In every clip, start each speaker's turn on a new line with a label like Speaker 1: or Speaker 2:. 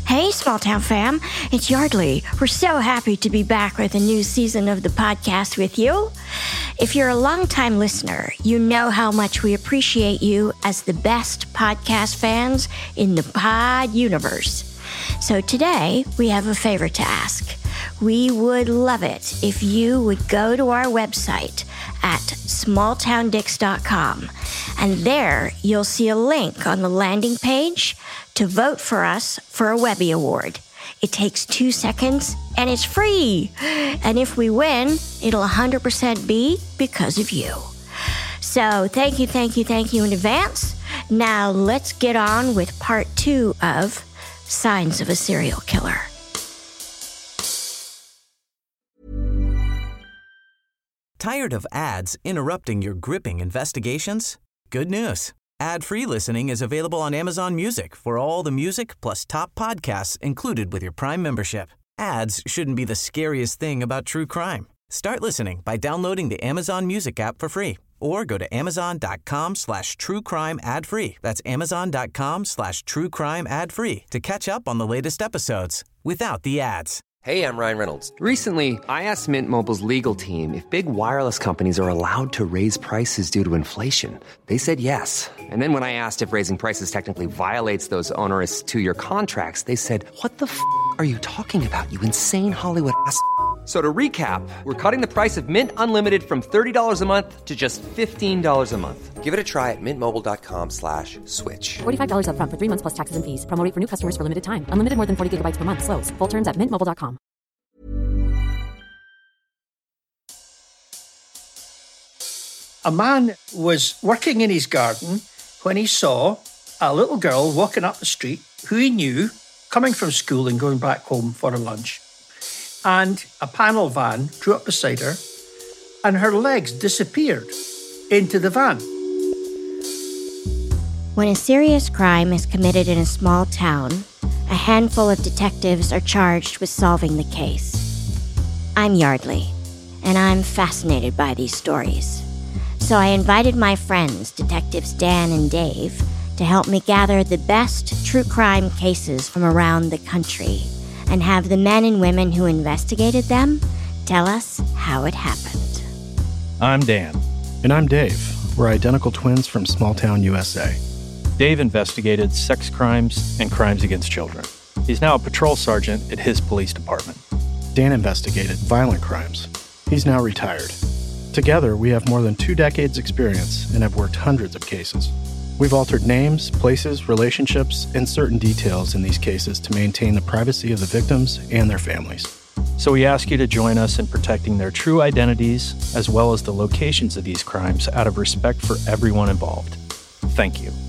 Speaker 1: Hey, Small Town fam, it's Yardley. We're so happy to be back with a new season of the podcast with you. If you're a longtime listener, you know how much we appreciate you as the best podcast fans in the pod universe. So today, we have a favor to ask. We would love it if you would go to our website at smalltowndicks.com, and there you'll see a link on the landing page to vote for us for a Webby Award. It takes 2 seconds and it's free. And if we win, it'll 100% be because of you. So thank you in advance. Now let's get on with part 2 of Signs of a Serial Killer.
Speaker 2: Tired of ads interrupting your gripping investigations? Good news. Ad-free listening is available on Amazon Music for all the music plus top podcasts included with your Prime membership. Ads shouldn't be the scariest thing about true crime. Start listening by downloading the Amazon Music app for free or go to amazon.com/truecrime ad-free. That's amazon.com/truecrime ad-free to catch up on the latest episodes without the ads.
Speaker 3: Hey, I'm Ryan Reynolds. Recently, I asked Mint Mobile's legal team if big wireless companies are allowed to raise prices due to inflation. They said yes. And then when I asked if raising prices technically violates those onerous 2-year contracts, they said, "What the f*** are you talking about, you insane Hollywood ass?" So to recap, we're cutting the price of Mint Unlimited from $30 a month to just $15 a month. Give it a try at mintmobile.com/switch.
Speaker 4: $45 up front for 3 months plus taxes and fees. Promo rate for new customers for limited time. Unlimited more than 40 gigabytes per month. Slows full terms at mintmobile.com.
Speaker 5: A man was working in his garden when he saw a little girl walking up the street who he knew coming from school and going back home for her lunch. And a panel van drew up beside her and her legs disappeared into the van.
Speaker 1: When a serious crime is committed in a small town, a handful of detectives are charged with solving the case. I'm Yardley, and I'm fascinated by these stories. So I invited my friends, Detectives Dan and Dave, to help me gather the best true crime cases from around the country and have the men and women who investigated them tell us how it happened.
Speaker 6: I'm Dan.
Speaker 7: And I'm Dave. We're identical twins from small town USA.
Speaker 6: Dave investigated sex crimes and crimes against children. He's now a patrol sergeant at his police department.
Speaker 7: Dan investigated violent crimes. He's now retired. Together, we have more than 2 decades experience and have worked hundreds of cases. We've altered names, places, relationships, and certain details in these cases to maintain the privacy of the victims and their families.
Speaker 6: So we ask you to join us in protecting their true identities as well as the locations of these crimes out of respect for everyone involved. Thank you.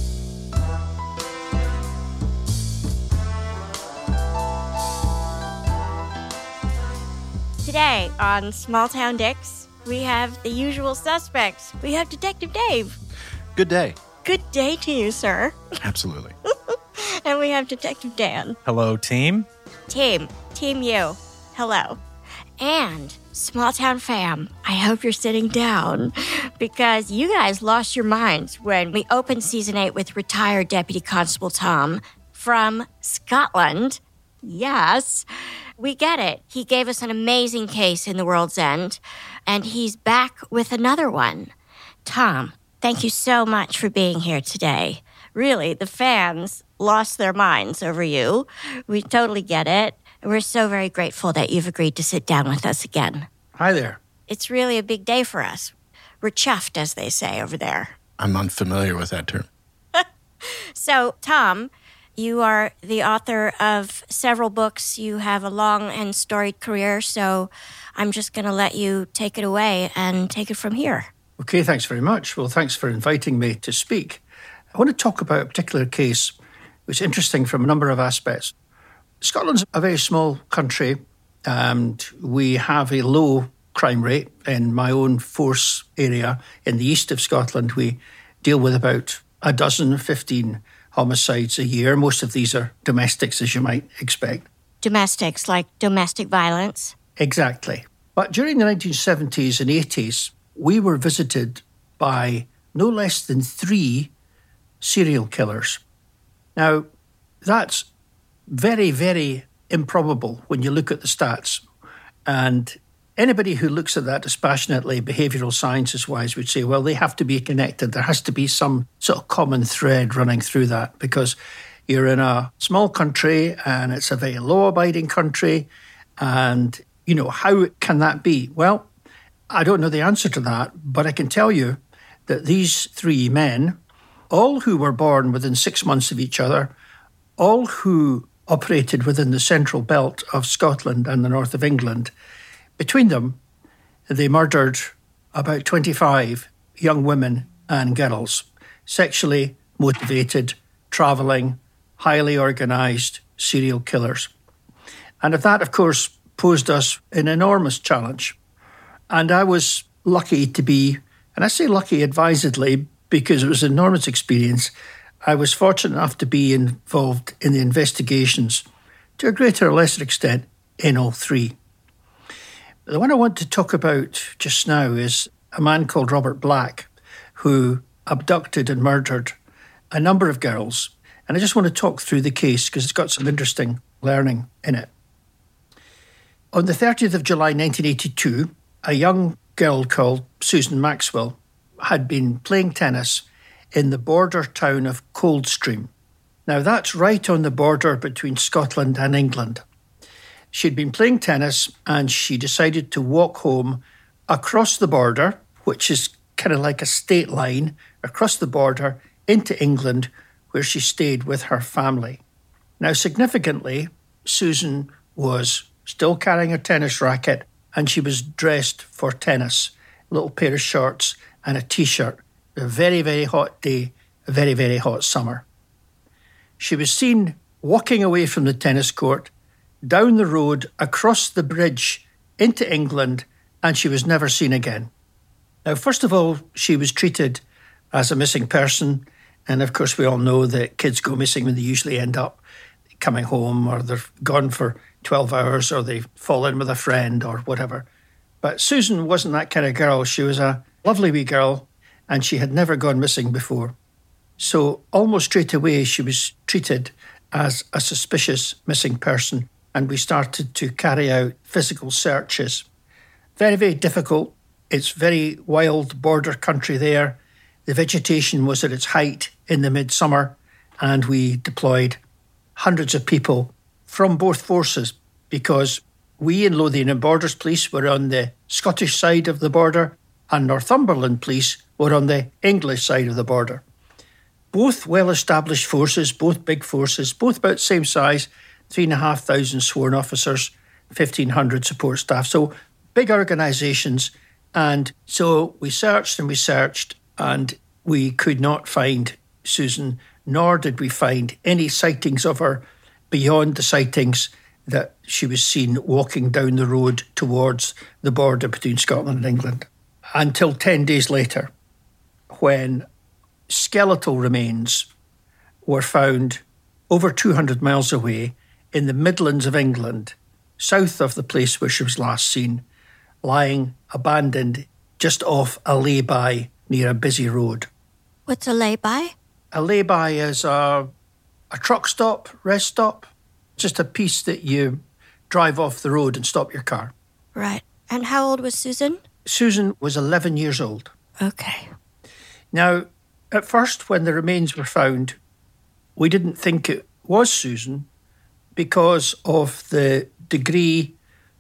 Speaker 1: Today on Small Town Dicks, we have the usual suspects. We have Detective Dave.
Speaker 7: Good day.
Speaker 1: Good day to you, sir.
Speaker 7: Absolutely.
Speaker 1: And we have Detective Dan.
Speaker 6: Hello, team.
Speaker 1: Team you. Hello. And Small Town fam, I hope you're sitting down because you guys lost your minds when we opened season 8 with retired Deputy Constable Tom from Scotland. Yes, we get it. He gave us an amazing case in the World's End, and he's back with another one. Tom, thank you so much for being here today. Really, the fans lost their minds over you. We totally get it. We're so very grateful that you've agreed to sit down with us again.
Speaker 5: Hi there.
Speaker 1: It's really a big day for us. We're chuffed, as they say over there.
Speaker 7: I'm unfamiliar with that term.
Speaker 1: So, Tom, you are the author of several books. You have a long and storied career, so I'm just going to let you take it away and take it from here.
Speaker 5: Okay, thanks very much. Well, thanks for inviting me to speak. I want to talk about a particular case which is interesting from a number of aspects. Scotland's a very small country, and we have a low crime rate. In my own force area in the east of Scotland, we deal with about 15 homicides a year. Most of these are domestics, as you might expect.
Speaker 1: Domestics, like domestic violence?
Speaker 5: Exactly. But during the 1970s and 80s, we were visited by no less than 3 serial killers. Now, that's very, very improbable when you look at the stats. And anybody who looks at that dispassionately, behavioural sciences-wise, would say, well, they have to be connected. There has to be some sort of common thread running through that, because you're in a small country and it's a very law-abiding country. And, you know, how can that be? Well, I don't know the answer to that, but I can tell you that these three men, all who were born within 6 months of each other, all who operated within the central belt of Scotland and the north of England, between them, they murdered about 25 young women and girls, sexually motivated, travelling, highly organised serial killers. And that, of course, posed us an enormous challenge. And I was lucky to be, and I say lucky advisedly because it was an enormous experience, I was fortunate enough to be involved in the investigations to a greater or lesser extent in all three. The one I want to talk about just now is a man called Robert Black, who abducted and murdered a number of girls. And I just want to talk through the case because it's got some interesting learning in it. On the 30th of July 1982, a young girl called Susan Maxwell had been playing tennis in the border town of Coldstream. Now, that's right on the border between Scotland and England. She'd been playing tennis and she decided to walk home across the border, which is kind of like a state line, across the border into England, where she stayed with her family. Now, significantly, Susan was still carrying her tennis racket and she was dressed for tennis, a little pair of shorts and a T-shirt. A very, very hot day, a very, very hot summer. She was seen walking away from the tennis court, down the road, across the bridge into England, and she was never seen again. Now, first of all, she was treated as a missing person, and of course we all know that kids go missing when they usually end up coming home, or they're gone for 12 hours, or they fall in with a friend or whatever. But Susan wasn't that kind of girl. She was a lovely wee girl, and she had never gone missing before. So almost straight away, she was treated as a suspicious missing person, and we started to carry out physical searches. Very, very difficult. It's very wild border country there. The vegetation was at its height in the midsummer, and we deployed hundreds of people from both forces, because we in Lothian and Borders Police were on the Scottish side of the border, and Northumberland Police were on the English side of the border. Both well-established forces, both big forces, both about the same size, 3,500 sworn officers, 1,500 support staff. So big organisations. And so we searched, and we could not find Susan, nor did we find any sightings of her beyond the sightings that she was seen walking down the road towards the border between Scotland and England. Until 10 days later, when skeletal remains were found over 200 miles away in the Midlands of England, south of the place where she was last seen, lying abandoned just off a lay-by near a busy road.
Speaker 1: What's a lay-by?
Speaker 5: A lay-by is a truck stop, rest stop, just a piece that you drive off the road and stop your car.
Speaker 1: Right. And how old was Susan?
Speaker 5: Susan was 11 years old.
Speaker 1: Okay.
Speaker 5: Now, at first, when the remains were found, we didn't think it was Susan because of the degree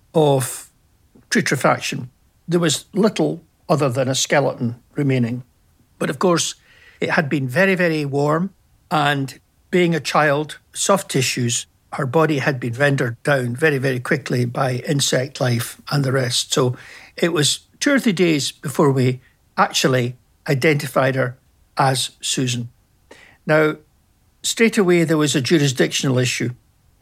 Speaker 5: of putrefaction. There was little other than a skeleton remaining. But of course, it had been very, very warm, and being a child, soft tissues, her body had been rendered down very, very quickly by insect life and the rest. So it was 2 or 3 days before we actually identified her as Susan. Now, straight away there was a jurisdictional issue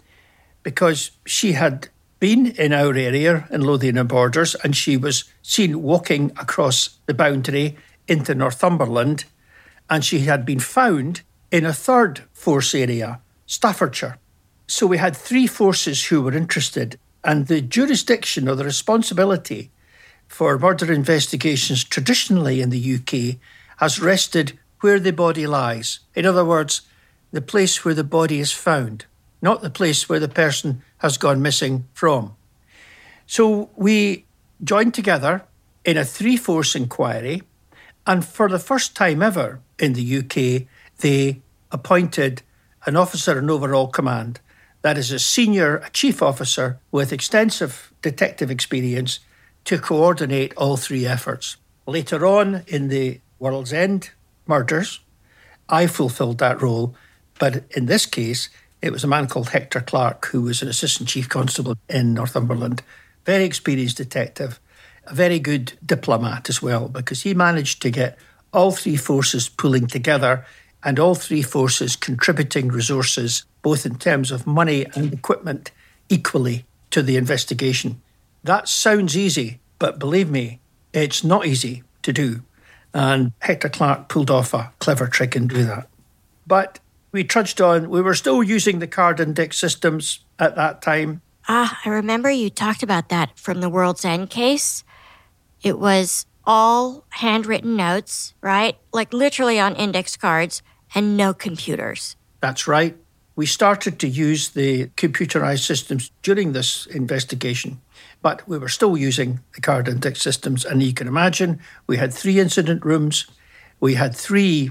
Speaker 5: because she had been in our area in Lothian and Borders, and she was seen walking across the boundary into Northumberland, and she had been found in a third force area, Staffordshire. So we had 3 forces who were interested, and the jurisdiction or the responsibility for murder investigations traditionally in the UK has rested where the body lies. In other words, the place where the body is found. not the place where the person has gone missing from. So we joined together in a 3-force inquiry, and for the first time ever in the UK, they appointed an officer in overall command. That is a chief officer with extensive detective experience to coordinate all 3 efforts. Later on in the World's End murders, I fulfilled that role, but in this case, it was a man called Hector Clark, who was an assistant chief constable in Northumberland, very experienced detective, a very good diplomat as well, because he managed to get all 3 forces pulling together and all 3 forces contributing resources, both in terms of money and equipment, equally to the investigation. That sounds easy, but believe me, it's not easy to do. And Hector Clark pulled off a clever trick in doing that. But we trudged on. We were still using the card index systems at that time.
Speaker 1: I remember you talked about that from the World's End case. It was all handwritten notes, right? Like literally on index cards and no computers.
Speaker 5: That's right. We started to use the computerized systems during this investigation, but we were still using the card index systems. And you can imagine we had 3 incident rooms. We had 3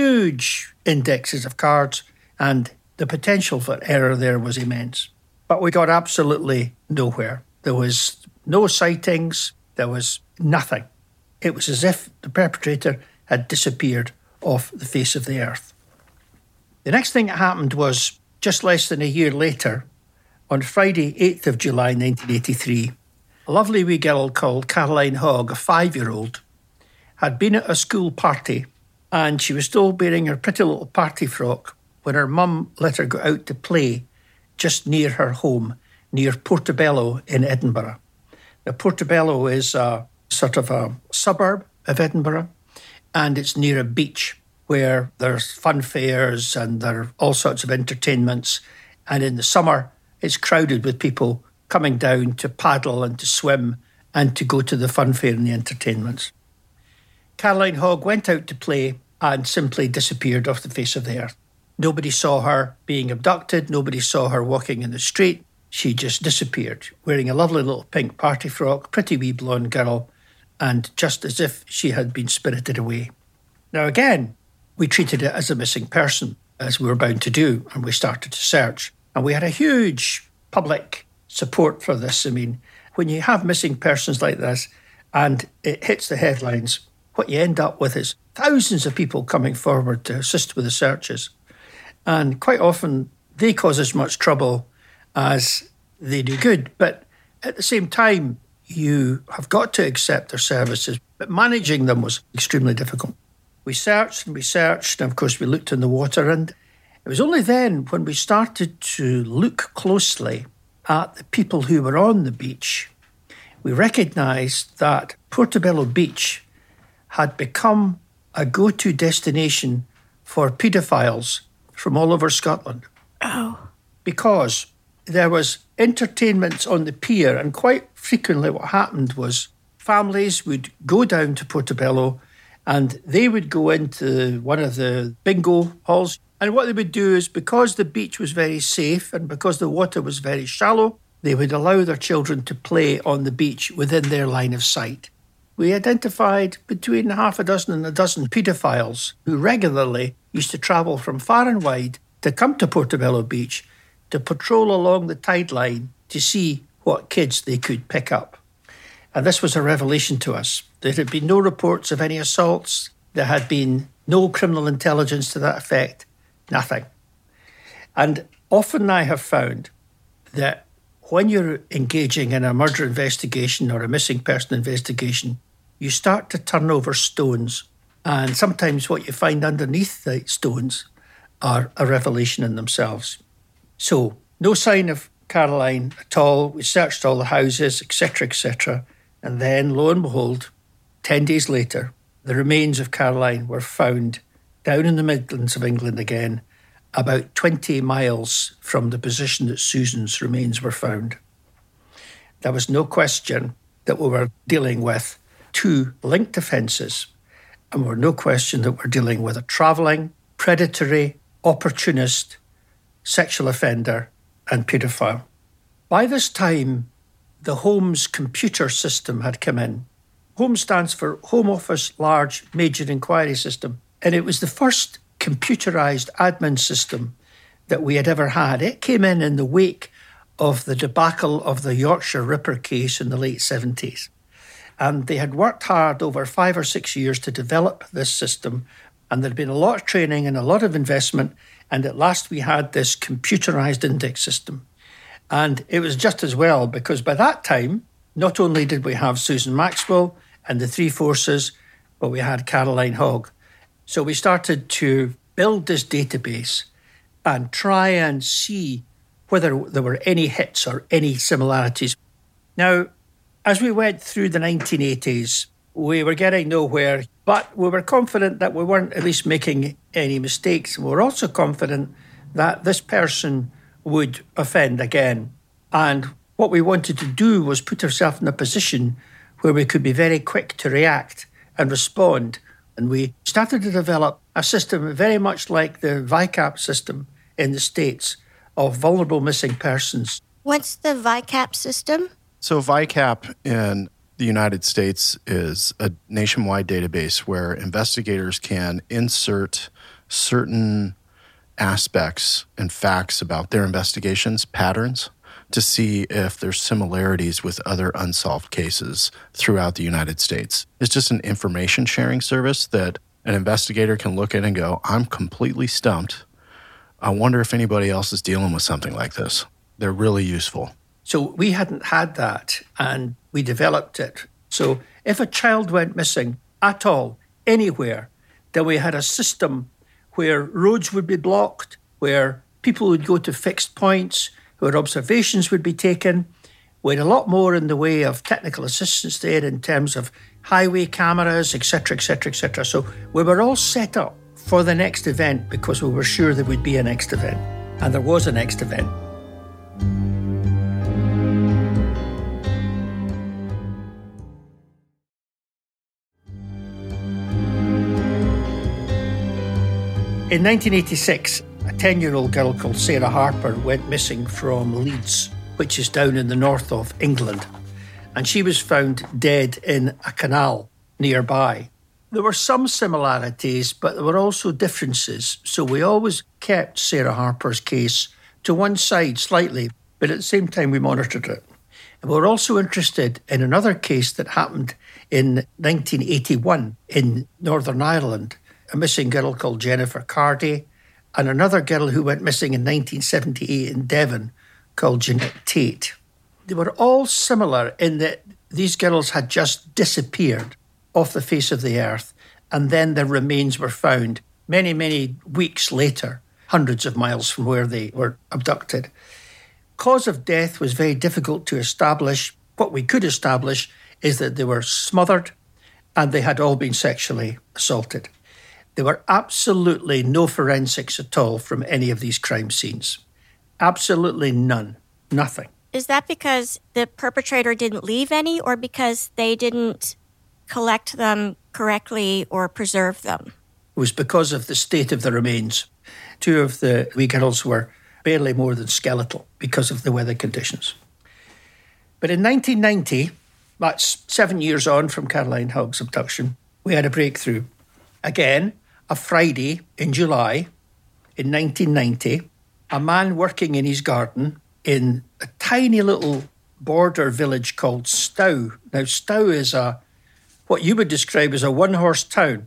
Speaker 5: huge indexes of cards, and the potential for error there was immense. But we got absolutely nowhere. There was no sightings. There was nothing. It was as if the perpetrator had disappeared off the face of the earth. The next thing that happened was just less than a year later, on Friday, 8th of July 1983, a lovely wee girl called Caroline Hogg, a 5-year-old, had been at a school party, and she was still wearing her pretty little party frock when her mum let her go out to play just near her home, near Portobello in Edinburgh. Now, Portobello is a sort of a suburb of Edinburgh, and it's near a beach where there's fun fairs and there are all sorts of entertainments. And in the summer, it's crowded with people coming down to paddle and to swim and to go to the fun fair and the entertainments. Caroline Hogg went out to play and simply disappeared off the face of the earth. Nobody saw her being abducted. Nobody saw her walking in the street. She just disappeared, wearing a lovely little pink party frock, pretty wee blonde girl, and just as if she had been spirited away. Now again, we treated it as a missing person, as we were bound to do, and we started to search. And we had a huge public support for this. I mean, when you have missing persons like this and it hits the headlines, what you end up with is thousands of people coming forward to assist with the searches. And quite often, they cause as much trouble as they do good. But at the same time, you have got to accept their services. But managing them was extremely difficult. We searched, and of course we looked in the water. And it was only then when we started to look closely at the people who were on the beach, we recognised that Portobello Beach had become a go-to destination for paedophiles from all over Scotland.
Speaker 1: Oh.
Speaker 5: Because there was entertainments on the pier, and quite frequently what happened was families would go down to Portobello and they would go into one of the bingo halls. And what they would do is, because the beach was very safe and because the water was very shallow, they would allow their children to play on the beach within their line of sight. We identified between half a dozen and a dozen paedophiles who regularly used to travel from far and wide to come to Portobello Beach to patrol along the tide line to see what kids they could pick up. And this was a revelation to us. There had been no reports of any assaults. There had been no criminal intelligence to that effect. Nothing. And often I have found that when you're engaging in a murder investigation or a missing person investigation, you start to turn over stones. And sometimes what you find underneath the stones are a revelation in themselves. So, no sign of Caroline at all. We searched all the houses, etc., etc. And then, lo and behold, 10 days later, the remains of Caroline were found down in the Midlands of England again, about 20 miles from the position that Susan's remains were found. There was no question that we were dealing with 2 linked offences, and there was no question that we're dealing with a travelling, predatory, opportunist sexual offender, and paedophile. By this time, the Holmes computer system had come in. Holmes stands for Home Office Large Major Inquiry System, and it was the first computerised admin system that we had ever had. It came in the wake of the debacle of the Yorkshire Ripper case in the late 70s. And they had worked hard over 5 or 6 years to develop this system, and there'd been a lot of training and a lot of investment, and at last we had this computerised index system. And it was just as well, because by that time, not only did we have Susan Maxwell and the Three Forces, but we had Caroline Hogg. So we started to build this database and try and see whether there were any hits or any similarities. Now, as we went through the 1980s, we were getting nowhere, but we were confident that we weren't at least making any mistakes. We were also confident that this person would offend again. And what we wanted to do was put ourselves in a position where we could be very quick to react and respond. And we started to develop a system very much like the VICAP system in the States of vulnerable missing persons.
Speaker 1: What's the VICAP system?
Speaker 7: So VICAP in the United States is a nationwide database where investigators can insert certain aspects and facts about their investigations, patterns, to see if there's similarities with other unsolved cases throughout the United States. It's just an information sharing service that an investigator can look at and go, I'm completely stumped. I wonder if anybody else is dealing with something like this. They're really useful.
Speaker 5: So we hadn't had that, and we developed it. So if a child went missing at all, anywhere, then we had a system where roads would be blocked, where people would go to fixed points, where observations would be taken. We had a lot more in the way of technical assistance there in terms of highway cameras, etc., etc., etc. So we were all set up for the next event because we were sure there would be a next event. And there was a next event. In 1986, a 10-year-old girl called Sarah Harper went missing from Leeds, which is down in the north of England. And she was found dead in a canal nearby. There were some similarities, but there were also differences. So we always kept Sarah Harper's case to one side slightly, but at the same time we monitored it. And we were also interested in another case that happened in 1981 in Northern Ireland, a missing girl called Jennifer Cardy, and another girl who went missing in 1978 in Devon called Jeanette Tate. They were all similar in that these girls had just disappeared off the face of the earth, and then their remains were found many, many weeks later, hundreds of miles from where they were abducted. Cause of death was very difficult to establish. What we could establish is that they were smothered and they had all been sexually assaulted. There were absolutely no forensics at all from any of these crime scenes. Absolutely none. Nothing.
Speaker 1: Is that because the perpetrator didn't leave any, or because they didn't collect them correctly or preserve them?
Speaker 5: It was because of the state of the remains. 2 of the wee girls were barely more than skeletal because of the weather conditions. But in 1990, that's 7 years on from Caroline Hogg's abduction, we had a breakthrough. Again, a Friday in July in 1990, a man working in his garden in a tiny little border village called Stow. Now, Stow is what you would describe as a one-horse town.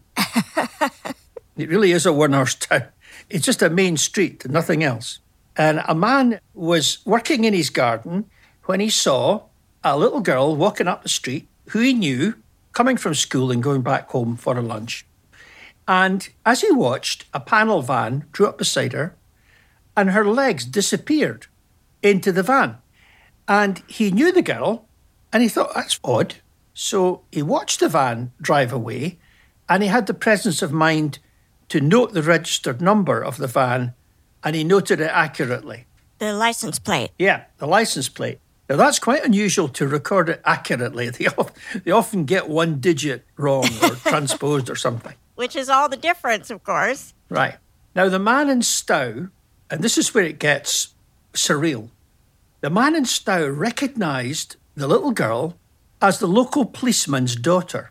Speaker 5: It really is a one-horse town. It's just a main street and nothing else. And a man was working in his garden when he saw a little girl walking up the street who he knew coming from school and going back home for a lunch. And as he watched, a panel van drew up beside her and her legs disappeared into the van. And he knew the girl and he thought, that's odd. So he watched the van drive away and he had the presence of mind to note the registered number of the van, and he noted it accurately.
Speaker 1: The license plate.
Speaker 5: Yeah, the license plate. Now, that's quite unusual to record it accurately. They often get one digit wrong or transposed or something.
Speaker 1: Which is all the difference, of course.
Speaker 5: Right. Now, the man in Stow And this is where it gets surreal. The man in Stow recognised the little girl as the local policeman's daughter.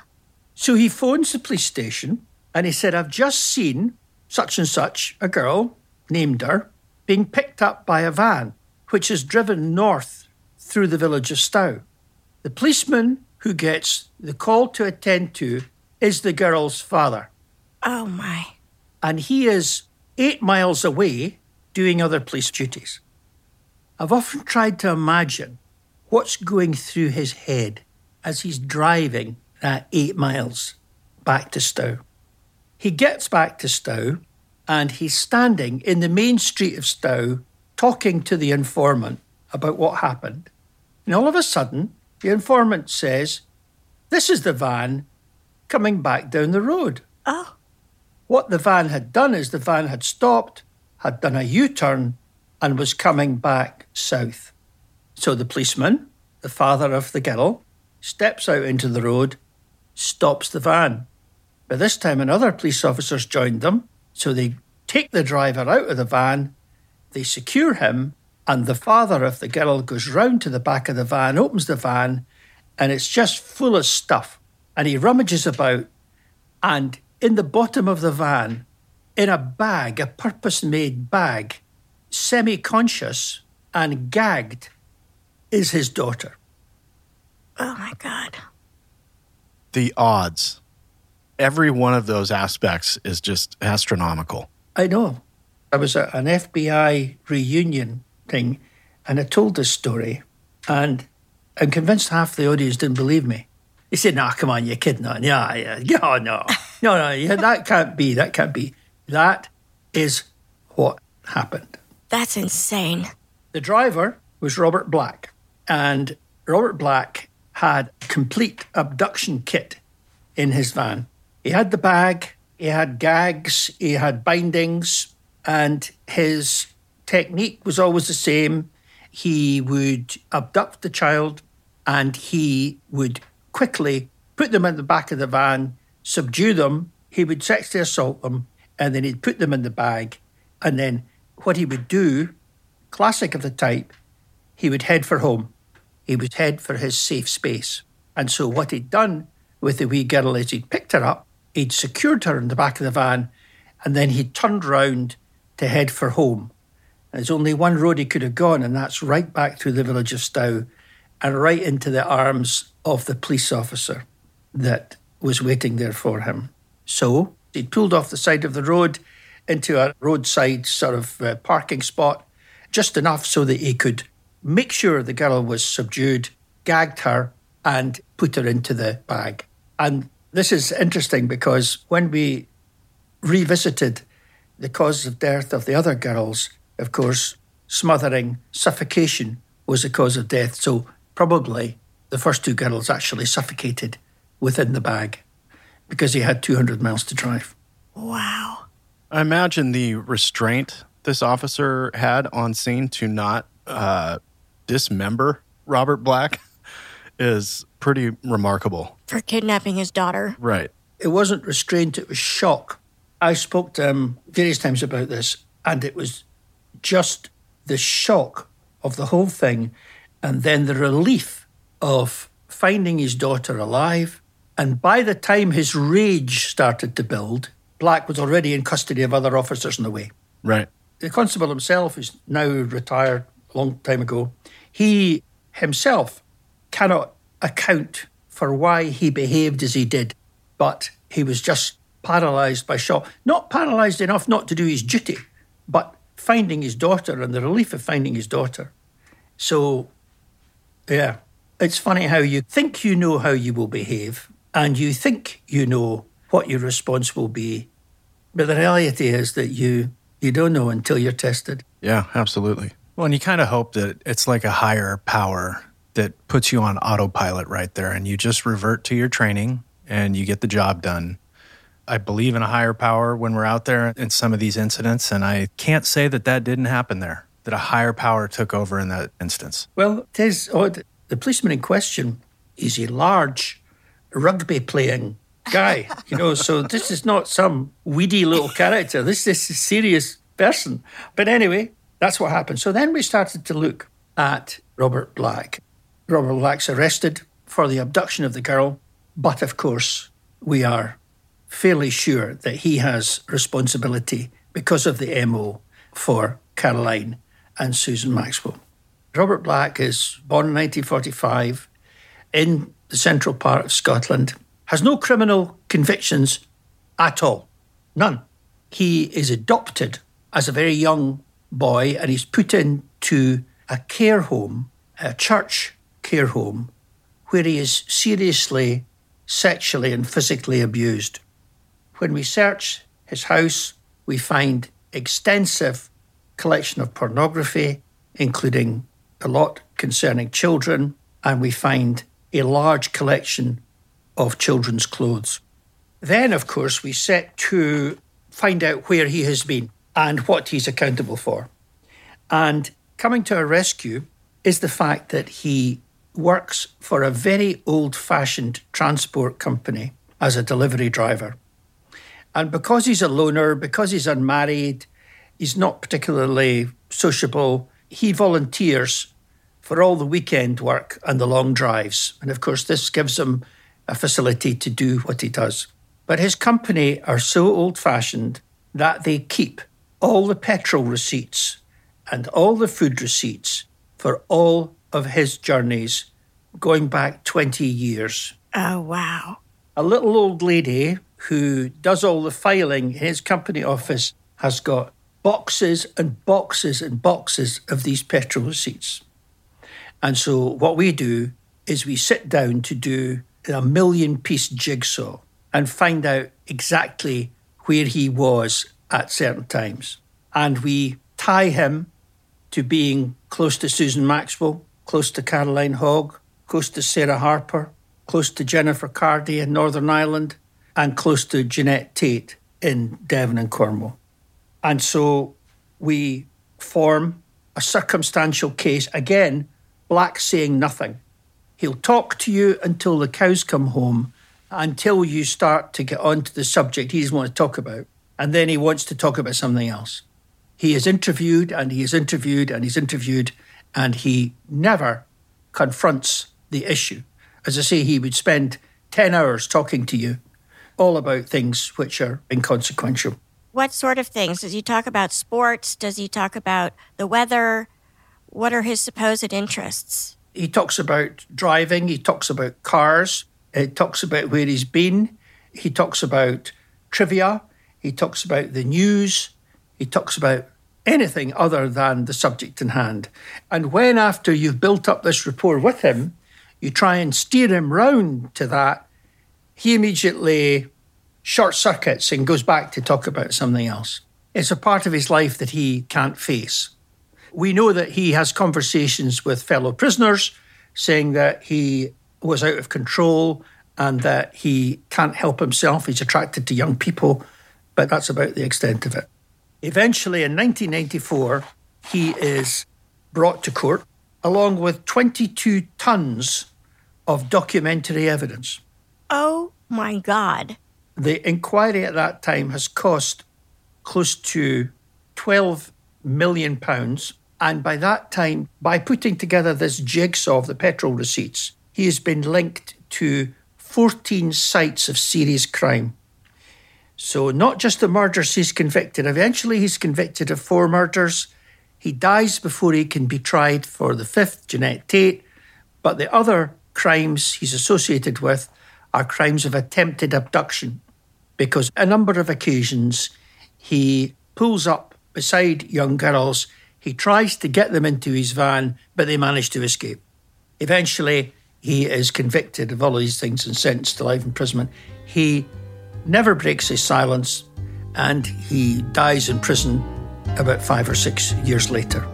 Speaker 5: So he phones the police station and he said, I've just seen such and such, a girl, named her, being picked up by a van, which is driven north through the village of Stow. The policeman who gets the call to attend to is the girl's father.
Speaker 1: Oh, my.
Speaker 5: And he is 8 miles away doing other police duties. I've often tried to imagine what's going through his head as he's driving that 8 miles back to Stow. He gets back to Stow and he's standing in the main street of Stow talking to the informant about what happened. And all of a sudden, the informant says, this is the van coming back down the road.
Speaker 1: Oh.
Speaker 5: What the van had done is the van had stopped, had done a U-turn, and was coming back south. So the policeman, the father of the girl, steps out into the road, stops the van. By this time, another police officers joined them, so they take the driver out of the van, they secure him, and the father of the girl goes round to the back of the van, opens the van, and it's just full of stuff. And he rummages about, and in the bottom of the van, in a bag, a purpose-made bag, semi-conscious and gagged, is his daughter.
Speaker 1: Oh, my God.
Speaker 7: The odds. Every one of those aspects is just astronomical.
Speaker 5: I know. I was at an FBI reunion thing, and I told this story, and I'm convinced half the audience didn't believe me. They said, "No, come on, you're kidding on. Yeah, no, that can't be. That is what happened."
Speaker 1: That's insane.
Speaker 5: The driver was Robert Black, and Robert Black had a complete abduction kit in his van. He had the bag, he had gags, he had bindings, and his technique was always the same. He would abduct the child and he would quickly put them in the back of the van, subdue them, he would sexually assault them, and then he'd put them in the bag. And then what he would do, classic of the type, he would head for home. He would head for his safe space. And so what he'd done with the wee girl is he'd picked her up, he'd secured her in the back of the van, and then he turned round to head for home. And there's only one road he could have gone, and that's right back through the village of Stow and right into the arms of the police officer that was waiting there for him. So he'd pulled off the side of the road into a roadside sort of parking spot, just enough so that he could make sure the girl was subdued, gagged her, and put her into the bag. And this is interesting because when we revisited the cause of death of the other girls, of course, smothering, suffocation was the cause of death. So probably the first 2 girls actually suffocated within the bag because he had 200 miles to drive.
Speaker 1: Wow.
Speaker 7: I imagine the restraint this officer had on scene to not dismember Robert Black is pretty remarkable.
Speaker 1: For kidnapping his daughter.
Speaker 7: Right.
Speaker 5: It wasn't restraint, it was shock. I spoke to him various times about this, and it was just the shock of the whole thing, and then the relief of finding his daughter alive. And by the time his rage started to build, Black was already in custody of other officers on the way.
Speaker 7: Right.
Speaker 5: The constable himself is now retired a long time ago. He himself cannot account for why he behaved as he did, but he was just paralysed by shock. Not paralysed enough not to do his duty, but finding his daughter and the relief of finding his daughter. So, yeah, it's funny how you think you know how you will behave and you think you know what your response will be, but the reality is that you don't know until you're tested.
Speaker 7: Yeah, absolutely.
Speaker 6: Well, and you kind of hope that it's like a higher power that puts you on autopilot right there and you just revert to your training and you get the job done. I believe in a higher power when we're out there in some of these incidents, and I can't say that that didn't happen there, that a higher power took over in that instance.
Speaker 5: Well, it is odd. The policeman in question is a large rugby-playing guy, so this is not some weedy little character. This is a serious person. But anyway, that's what happened. So then we started to look at Robert Black. Robert Black's arrested for the abduction of the girl, but of course, we are fairly sure that he has responsibility because of the MO for Caroline and Susan Maxwell. Robert Black is born in 1945 in the central part of Scotland, has no criminal convictions at all, none. He is adopted as a very young boy and he's put into a care home, a church care home, where he is seriously sexually and physically abused. When we search his house, we find extensive collection of pornography, including a lot concerning children, and we find a large collection of children's clothes. Then, of course, we set to find out where he has been and what he's accountable for. And coming to our rescue is the fact that he works for a very old-fashioned transport company as a delivery driver. And because he's a loner, because he's unmarried, he's not particularly sociable, he volunteers for all the weekend work and the long drives. And of course, this gives him a facility to do what he does. But his company are so old-fashioned that they keep all the petrol receipts and all the food receipts for all of his journeys going back 20 years.
Speaker 1: Oh, wow.
Speaker 5: A little old lady who does all the filing in his company office has got boxes and boxes and boxes of these petrol receipts. And so what we do is we sit down to do a 1,000,000-piece jigsaw and find out exactly where he was at certain times. And we tie him to being close to Susan Maxwell, close to Caroline Hogg, close to Sarah Harper, close to Jennifer Cardy in Northern Ireland, and close to Jeanette Tate in Devon and Cornwall. And so we form a circumstantial case. Again, Black saying nothing. He'll talk to you until the cows come home, until you start to get onto the subject he doesn't want to talk about. And then he wants to talk about something else. He is interviewed and he is interviewed and he's interviewed, and he never confronts the issue. As I say, he would spend 10 hours talking to you all about things which are inconsequential.
Speaker 1: What sort of things? Does he talk about sports? Does he talk about the weather? What are his supposed interests?
Speaker 5: He talks about driving. He talks about cars. He talks about where he's been. He talks about trivia. He talks about the news. He talks about anything other than the subject in hand. And when, after you've built up this rapport with him, you try and steer him round to that, he immediately short circuits and goes back to talk about something else. It's a part of his life that he can't face. We know that he has conversations with fellow prisoners saying that he was out of control and that he can't help himself. He's attracted to young people, but that's about the extent of it. Eventually, in 1994, he is brought to court along with 22 tons of documentary evidence.
Speaker 1: Oh, my God.
Speaker 5: The inquiry at that time has cost close to £12 million. And by that time, by putting together this jigsaw of the petrol receipts, he has been linked to 14 sites of serious crime. So not just the murders he's convicted. Eventually, he's convicted of 4 murders. He dies before he can be tried for the 5th, Jeanette Tate. But the other crimes he's associated with are crimes of attempted abduction, because a number of occasions he pulls up beside young girls. He tries to get them into his van, but they manage to escape. Eventually, he is convicted of all of these things and sentenced to life imprisonment. He never breaks his silence, and he dies in prison about 5 or 6 years later.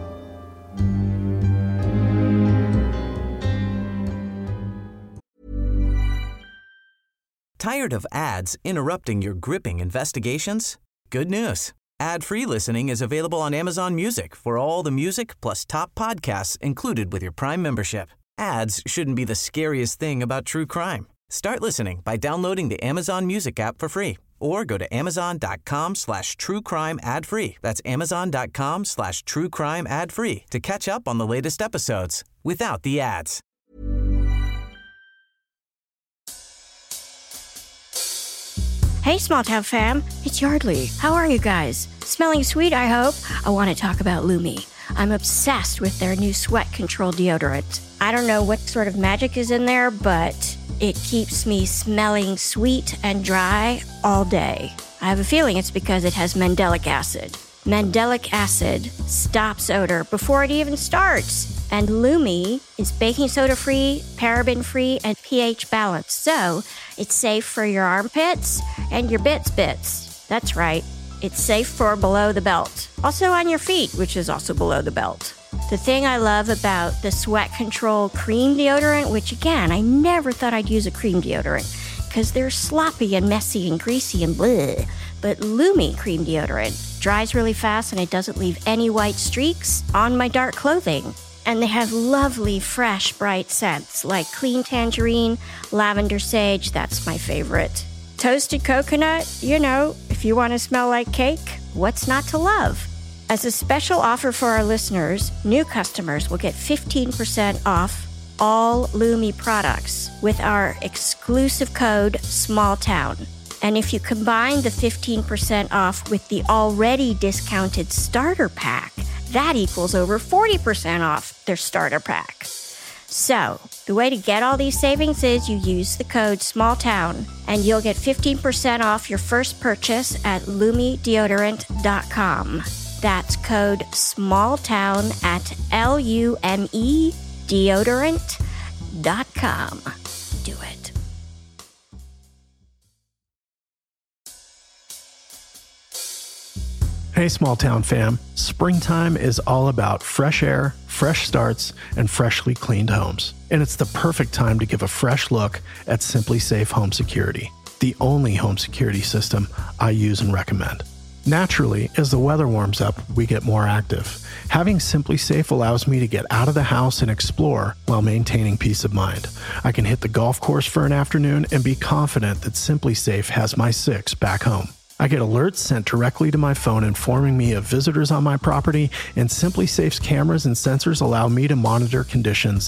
Speaker 2: Tired of ads interrupting your gripping investigations? Good news. Ad-free listening is available on Amazon Music for all the music plus top podcasts included with your Prime membership. Ads shouldn't be the scariest thing about true crime. Start listening by downloading the Amazon Music app for free Or go to amazon.com/truecrime ad-free. That's amazon.com/truecrime ad-free to catch up on the latest episodes without the ads.
Speaker 1: Hey, Small Town fam, it's Yardley. How are you guys? Smelling sweet, I hope? I want to talk about Lumi. I'm obsessed with their new sweat control deodorant. I don't know what sort of magic is in there, but it keeps me smelling sweet and dry all day. I have a feeling it's because it has mandelic acid. Mandelic acid stops odor before it even starts. And Lumi is baking soda free, paraben free, and pH balanced. So it's safe for your armpits and your bits. That's right. It's safe for below the belt. Also on your feet, which is also below the belt. The thing I love about the Sweat Control cream deodorant, which again, I never thought I'd use a cream deodorant because they're sloppy and messy and greasy and bleh. But Lumi cream deodorant dries really fast and it doesn't leave any white streaks on my dark clothing. And they have lovely, fresh, bright scents like clean tangerine, lavender sage, that's my favorite. Toasted coconut, you know, if you want to smell like cake, what's not to love? As a special offer for our listeners, new customers will get 15% off all Lumi products with our exclusive code SMALLTOWN. And if you combine the 15% off with the already discounted starter pack, that equals over 40% off their starter pack. So, the way to get all these savings is you use the code SMALLTOWN and you'll get 15% off your first purchase at LumiDeodorant.com. That's code SMALLTOWN at LumiDeodorant.com. Do it.
Speaker 7: Hey, Small Town fam. Springtime is all about fresh air, fresh starts, and freshly cleaned homes. And it's the perfect time to give a fresh look at Simply Safe Home Security, the only home security system I use and recommend. Naturally, as the weather warms up, we get more active. Having Simply Safe allows me to get out of the house and explore while maintaining peace of mind. I can hit the golf course for an afternoon and be confident that Simply Safe has my 6 back home. I get alerts sent directly to my phone informing me of visitors on my property, and Simply Safe's cameras and sensors allow me to monitor conditions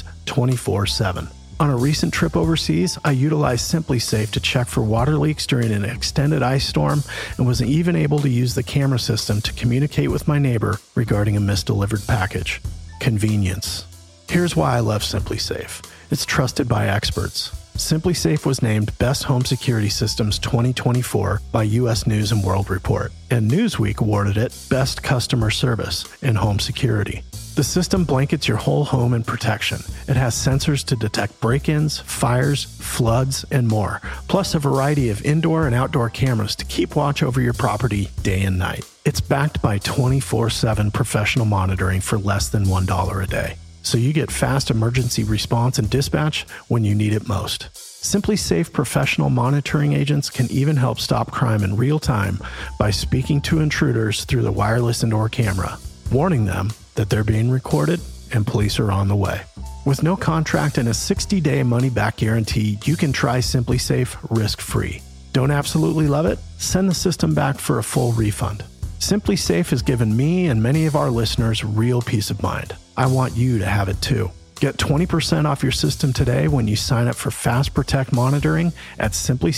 Speaker 7: 24/7. On a recent trip overseas, I utilized Simply Safe to check for water leaks during an extended ice storm and was even able to use the camera system to communicate with my neighbor regarding a misdelivered package. Convenience. Here's why I love Simply Safe. It's trusted by experts. Simply Safe was named Best Home Security Systems 2024 by U.S. News & World Report, and Newsweek awarded it Best Customer Service in Home Security. The system blankets your whole home in protection. It has sensors to detect break-ins, fires, floods, and more, plus a variety of indoor and outdoor cameras to keep watch over your property day and night. It's backed by 24/7 professional monitoring for less than $1 a day. So you get fast emergency response and dispatch when you need it most. Simply Safe professional monitoring agents can even help stop crime in real time by speaking to intruders through the wireless indoor camera, warning them that they're being recorded and police are on the way. With no contract and a 60-day money-back guarantee, you can try Simply Safe risk-free. Don't absolutely love it? Send the system back for a full refund. Simply Safe has given me and many of our listeners real peace of mind. I want you to have it too. Get 20% off your system today when you sign up for Fast Protect monitoring at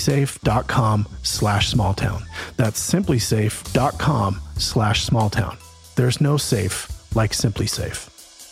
Speaker 7: simplysafe.com/smalltown. That's simplysafe.com/smalltown. There's no safe like Simply Safe.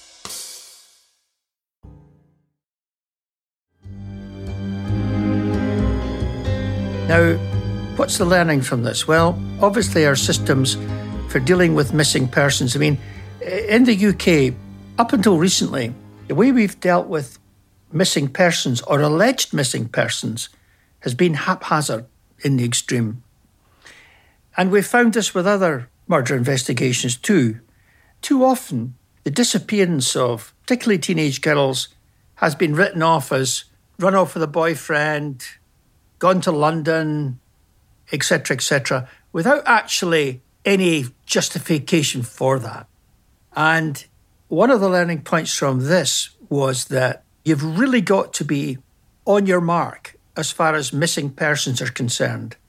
Speaker 5: Now, what's the learning from this? Well, obviously our systems for dealing with missing persons. I mean, in the UK, up until recently, the way we've dealt with missing persons or alleged missing persons has been haphazard in the extreme. And we've found this with other murder investigations too. Too often, the disappearance of particularly teenage girls has been written off as run off with a boyfriend, gone to London, etc., without actually any justification for that. And one of the learning points from this was that you've really got to be on your mark as far as missing persons are concerned.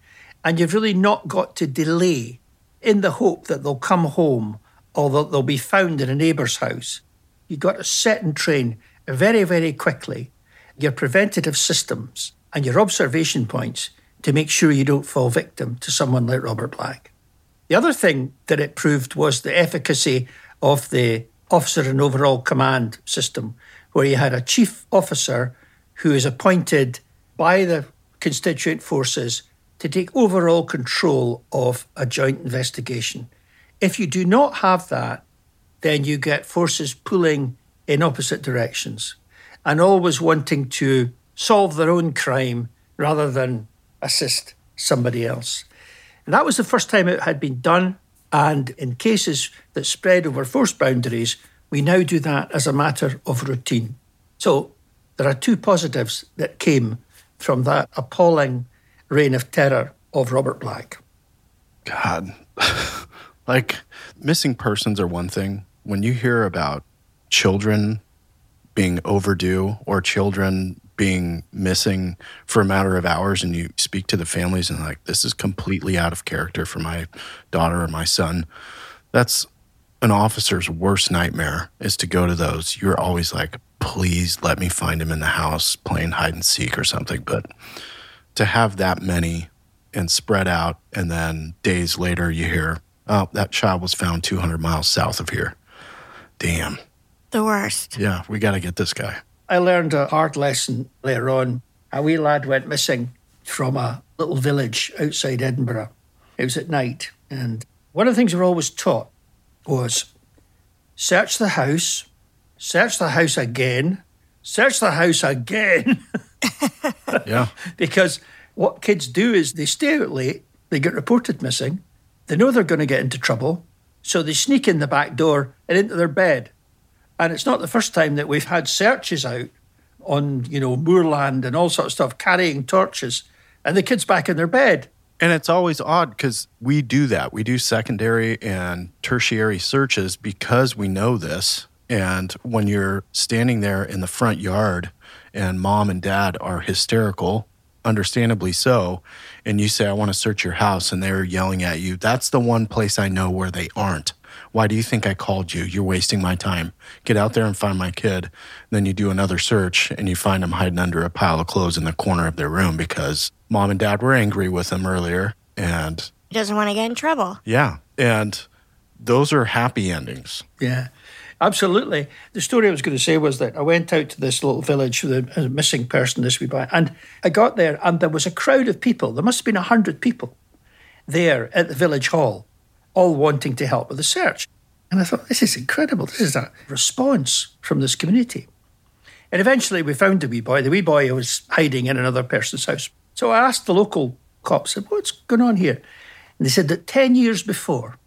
Speaker 5: and you've really not got to delay in the hope that they'll come home or that they'll be found in a neighbour's house. You've got to set and train very, very quickly your preventative systems and your observation points to make sure you don't fall victim to someone like Robert Black. The other thing that it proved was the efficacy of the officer and overall command system, where you had a chief officer who is appointed by the constituent forces to take overall control of a joint investigation. If you do not have that, then you get forces pulling in opposite directions and always wanting to solve their own crime rather than assist somebody else. And that was the first time it had been done. And in cases that spread over force boundaries, we now do that as a matter of routine. So there are two positives that came from that appalling reign of terror of Robert Black.
Speaker 7: God, like missing persons are one thing. When you hear about children being overdue or children being missing for a matter of hours and you speak to the families and like, this is completely out of character for my daughter or my son, that's an officer's worst nightmare, is to go to those. You're always like, please let me find him in the house playing hide and seek or something. But to have that many and spread out, and then days later you hear, oh, that child was found 200 miles south of here. Damn.
Speaker 1: The worst.
Speaker 7: Yeah, we got to get this guy.
Speaker 5: I learned a hard lesson later on. A wee lad went missing from a little village outside Edinburgh. It was at night. And one of the things we were always taught was search the house again, search the house again.
Speaker 7: Yeah.
Speaker 5: Because what kids do is they stay out late, they get reported missing, they know they're going to get into trouble, so they sneak in the back door and into their bed. And it's not the first time that we've had searches out on, moorland and all sorts of stuff, carrying torches, and the kid's back in their bed.
Speaker 7: And it's always odd because we do that. We do secondary and tertiary searches because we know this. And when you're standing there in the front yard and mom and dad are hysterical, understandably so, and you say, I want to search your house, and they're yelling at you, that's the one place I know where they aren't. Why do you think I called you? You're wasting my time. Get out there and find my kid. Then you do another search and you find him hiding under a pile of clothes in the corner of their room because mom and dad were angry with him earlier. And
Speaker 1: he doesn't want to get in trouble.
Speaker 7: Yeah. And those are happy endings.
Speaker 5: Yeah, absolutely. The story I was going to say was that I went out to this little village with a missing person this week, and I got there and there was a crowd of people. There must have been 100 people there at the village hall, all wanting to help with the search. And I thought, this is incredible. This is a response from this community. And eventually we found the wee boy. The wee boy was hiding in another person's house. So I asked the local cops, I said, what's going on here? And they said that 10 years before,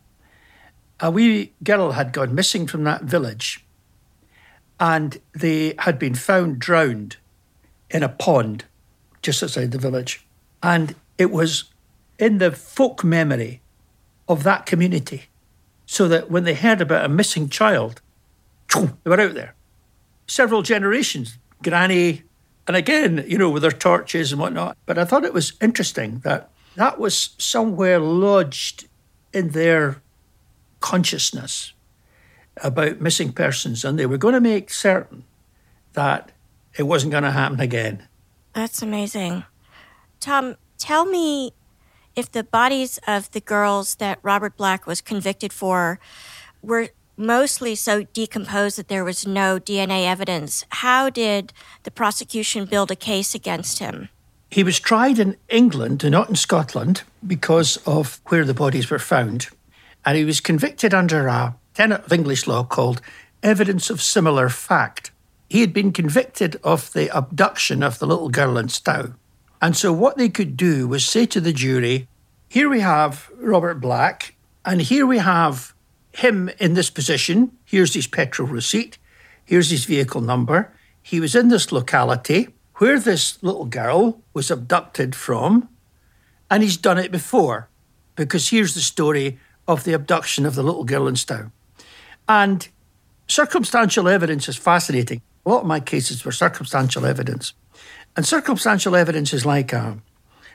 Speaker 5: a wee girl had gone missing from that village and they had been found drowned in a pond just outside the village. And it was in the folk memory of that community, so that when they heard about a missing child, they were out there. Several generations, granny, and again, with their torches and whatnot. But I thought it was interesting that that was somewhere lodged in their consciousness about missing persons, and they were going to make certain that it wasn't going to happen again.
Speaker 1: That's amazing. Tom, tell me, if the bodies of the girls that Robert Black was convicted for were mostly so decomposed that there was no DNA evidence, how did the prosecution build a case against him?
Speaker 5: He was tried in England and not in Scotland because of where the bodies were found. And he was convicted under a tenet of English law called evidence of similar fact. He had been convicted of the abduction of the little girl in Stow. And so what they could do was say to the jury, here we have Robert Black, and here we have him in this position. Here's his petrol receipt. Here's his vehicle number. He was in this locality where this little girl was abducted from, and he's done it before, because here's the story of the abduction of the little girl in Stow. And circumstantial evidence is fascinating. A lot of my cases were circumstantial evidence. And circumstantial evidence is like a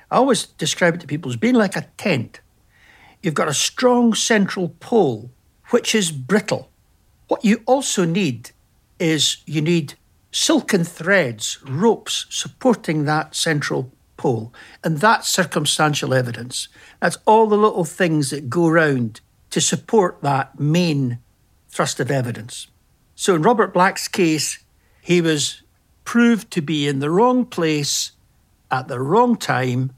Speaker 5: I always describe it to people as being like a tent. You've got a strong central pole, which is brittle. What you also need is you need silken threads, ropes supporting that central pole. And that's circumstantial evidence. That's all the little things that go round to support that main thrust of evidence. So in Robert Black's case, he was proved to be in the wrong place at the wrong time,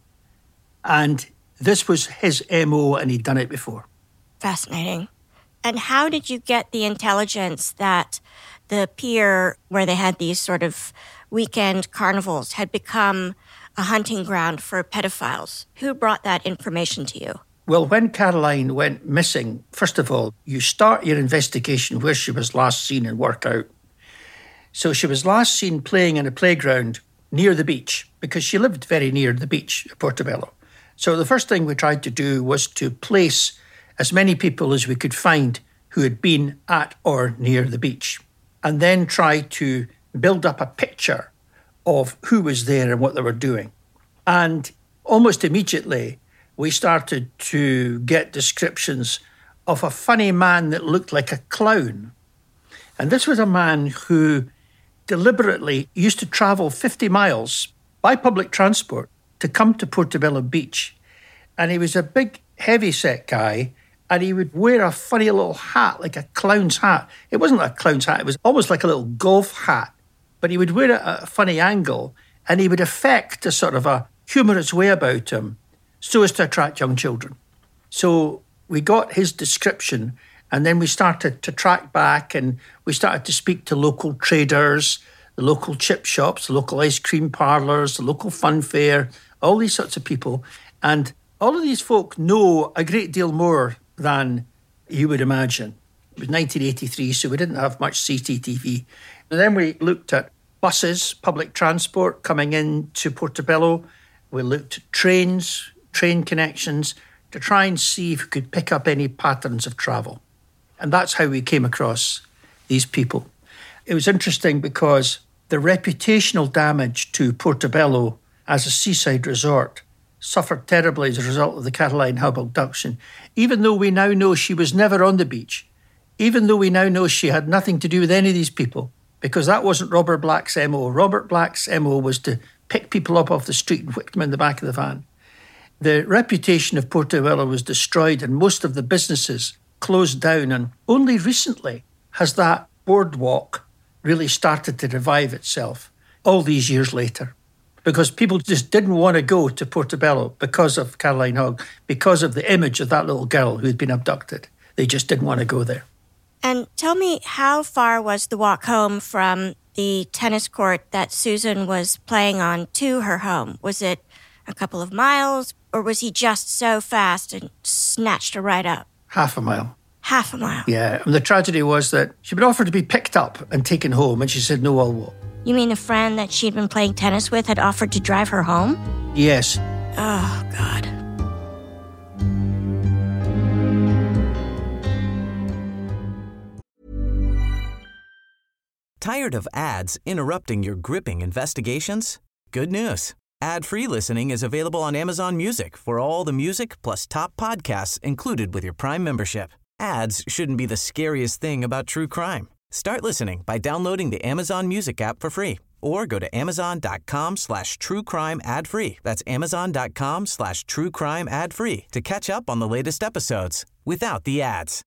Speaker 5: and this was his MO, and he'd done it before.
Speaker 1: Fascinating. And how did you get the intelligence that the pier where they had these sort of weekend carnivals had become a hunting ground for pedophiles? Who brought that information to you?
Speaker 5: Well, when Caroline went missing, first of all, you start your investigation where she was last seen and work out. So she was last seen playing in a playground near the beach because she lived very near the beach at Portobello. So the first thing we tried to do was to place as many people as we could find who had been at or near the beach, and then try to build up a picture of who was there and what they were doing. And almost immediately, we started to get descriptions of a funny man that looked like a clown. And this was a man who deliberately used to travel 50 miles by public transport to come to Portobello Beach. And he was a big, heavy-set guy, and he would wear a funny little hat, like a clown's hat. It wasn't a clown's hat, it was almost like a little golf hat. But he would wear it at a funny angle, and he would affect a sort of a humorous way about him so as to attract young children. So we got his description, and then we started to track back, and we started to speak to local traders, the local chip shops, the local ice cream parlours, the local fun fair, all these sorts of people. And all of these folk know a great deal more than you would imagine. It was 1983, so we didn't have much CCTV. And then we looked at buses, public transport coming into Portobello. We looked at trains, train connections, to try and see if we could pick up any patterns of travel. And that's how we came across these people. It was interesting because the reputational damage to Portobello as a seaside resort suffered terribly as a result of the Caroline Hub abduction. Even though we now know she was never on the beach, even though we now know she had nothing to do with any of these people, because that wasn't Robert Black's MO. Robert Black's MO was to pick people up off the street and whip them in the back of the van. The reputation of Portobello was destroyed and most of the businesses closed down, and only recently has that boardwalk really started to revive itself all these years later. Because people just didn't want to go to Portobello because of Caroline Hogg, because of the image of that little girl who had been abducted. They just didn't want to go there.
Speaker 1: And tell me, how far was the walk home from the tennis court that Susan was playing on to her home? Was it a couple of miles, or was he just so fast and snatched her right up?
Speaker 5: Half a mile.
Speaker 1: Half a mile?
Speaker 5: Yeah, and the tragedy was that she'd been offered to be picked up and taken home, and she said, no, I'll walk.
Speaker 1: You mean the friend that she'd been playing tennis with had offered to drive her home?
Speaker 5: Yes.
Speaker 1: Oh, God.
Speaker 2: Tired of ads interrupting your gripping investigations? Good news. Ad-free listening is available on Amazon Music for all the music plus top podcasts included with your Prime membership. Ads shouldn't be the scariest thing about true crime. Start listening by downloading the Amazon Music app for free or go to amazon.com/truecrime ad-free. That's amazon.com/truecrime ad-free to catch up on the latest episodes without the ads.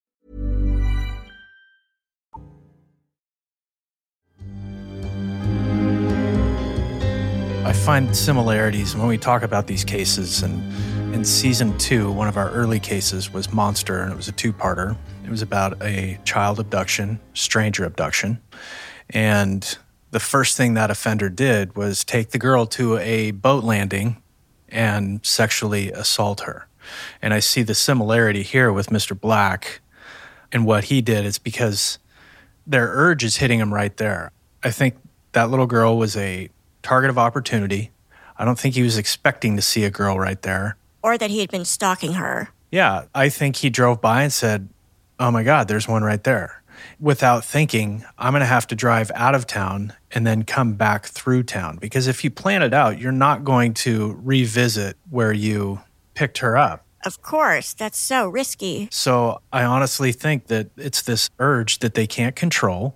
Speaker 6: I find similarities when we talk about these cases, and in season 2, one of our early cases was Monster, and it was a 2-parter. It was about a child abduction, stranger abduction, and the first thing that offender did was take the girl to a boat landing and sexually assault her. And I see the similarity here with Mr. Black, and what he did is because their urge is hitting him right there. I think that little girl was a target of opportunity. I don't think he was expecting to see a girl right there.
Speaker 1: Or that he had been stalking her.
Speaker 6: Yeah, I think he drove by and said, oh my God, there's one right there. without thinking, I'm going to have to drive out of town and then come back through town. Because if you plan it out, you're not going to revisit where you picked her up.
Speaker 1: Of course, that's so risky.
Speaker 6: So I honestly think that it's this urge that they can't control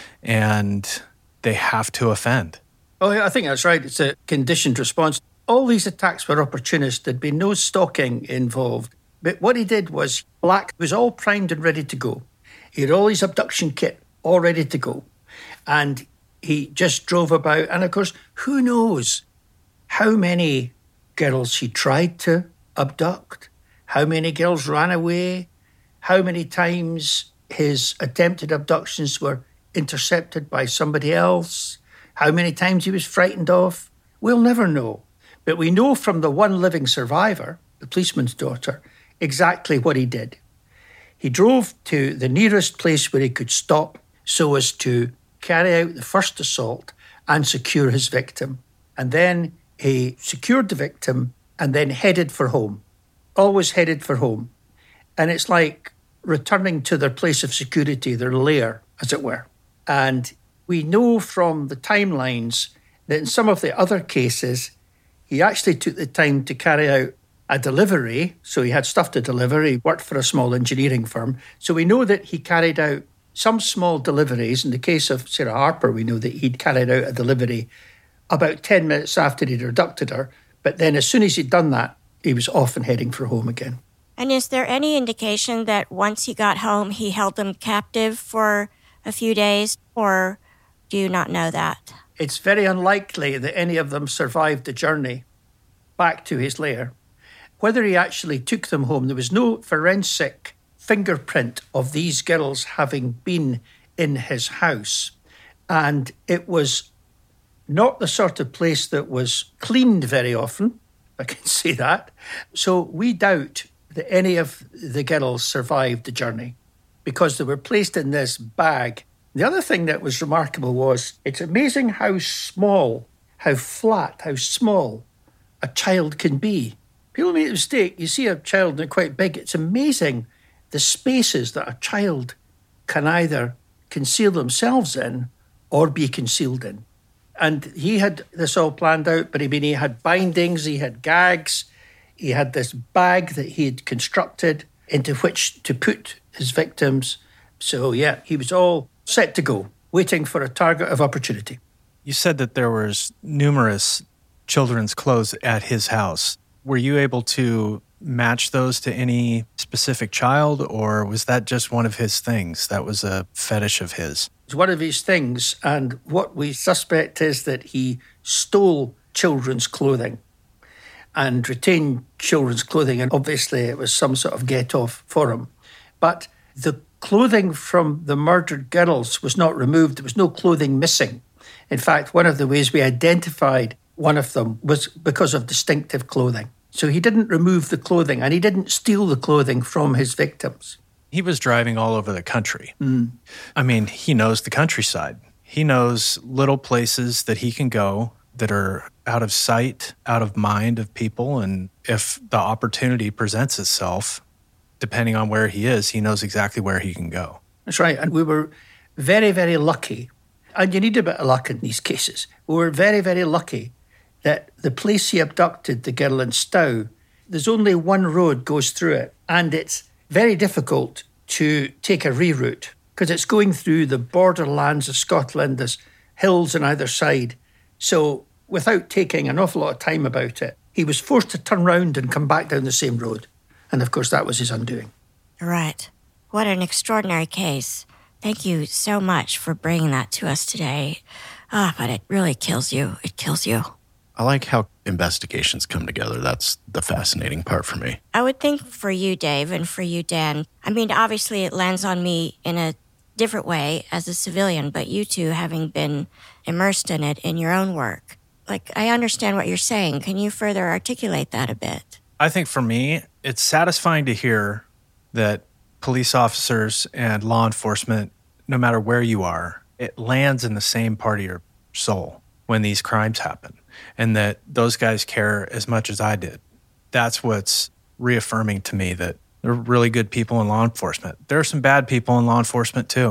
Speaker 6: and they have to offend.
Speaker 5: Oh, yeah, I think that's right. It's a conditioned response. All these attacks were opportunist. There'd been no stalking involved. But what he did was, Black was all primed and ready to go. He had all his abduction kit all ready to go. And he just drove about. And of course, who knows how many girls he tried to abduct, how many girls ran away, how many times his attempted abductions were intercepted by somebody else, how many times he was frightened off. We'll never know. But we know from the one living survivor, the policeman's daughter, exactly what he did. He drove to the nearest place where he could stop so as to carry out the first assault and secure his victim. And then he secured the victim and then headed for home. Always headed for home. And it's like returning to their place of security, their lair, as it were. And we know from the timelines that in some of the other cases, he actually took the time to carry out a delivery. So he had stuff to deliver. He worked for a small engineering firm. So we know that he carried out some small deliveries. In the case of Sarah Harper, we know that he'd carried out a delivery about 10 minutes after he'd abducted her. But then as soon as he'd done that, he was off and heading for home again.
Speaker 1: And is there any indication that once he got home, he held them captive for a few days, or do you not know that?
Speaker 5: It's very unlikely that any of them survived the journey back to his lair. Whether he actually took them home, there was no forensic fingerprint of these girls having been in his house. And it was not the sort of place that was cleaned very often, I can say that. So we doubt that any of the girls survived the journey because they were placed in this bag. The other thing that was remarkable was it's amazing how small, how flat, how small a child can be. People make a mistake. You see a child and they're quite big. It's amazing the spaces that a child can either conceal themselves in or be concealed in. And he had this all planned out, but he had bindings, he had gags, he had this bag that he had constructed into which to put his victims. So, yeah, he was all set to go, waiting for a target of opportunity.
Speaker 6: You said that there was numerous children's clothes at his house. Were you able to match those to any specific child, or was that just one of his things? That was a fetish of his?
Speaker 5: It's one of his things, and what we suspect is that he stole children's clothing and retained children's clothing, and obviously it was some sort of get-off for him. But the clothing from the murdered girls was not removed. There was no clothing missing. In fact, one of the ways we identified one of them was because of distinctive clothing. So he didn't remove the clothing, and he didn't steal the clothing from his victims.
Speaker 6: He was driving all over the country. I mean, he knows the countryside. He knows little places that he can go that are out of sight, out of mind of people. And if the opportunity presents itself, depending on where he is, he knows exactly where he can go.
Speaker 5: That's right. And we were very, very lucky. And you need a bit of luck in these cases. We were very, very lucky that the place he abducted the girl in Stow, there's only one road goes through it. And it's very difficult to take a reroute because it's going through the borderlands of Scotland. There's hills on either side. So without taking an awful lot of time about it, he was forced to turn round and come back down the same road. And of course, that was his undoing.
Speaker 1: Right. What an extraordinary case. Thank you so much for bringing that to us today. But it really kills you. It kills you.
Speaker 7: I like how investigations come together. That's the fascinating part for me.
Speaker 1: I would think for you, Dave, and for you, Dan, I mean, obviously it lands on me in a different way as a civilian, but you two having been immersed in it in your own work. Like, I understand what you're saying. Can you further articulate that a bit?
Speaker 6: I think for me, it's satisfying to hear that police officers and law enforcement, no matter where you are, it lands in the same part of your soul when these crimes happen, and that those guys care as much as I did. That's what's reaffirming to me that there are really good people in law enforcement. There are some bad people in law enforcement too.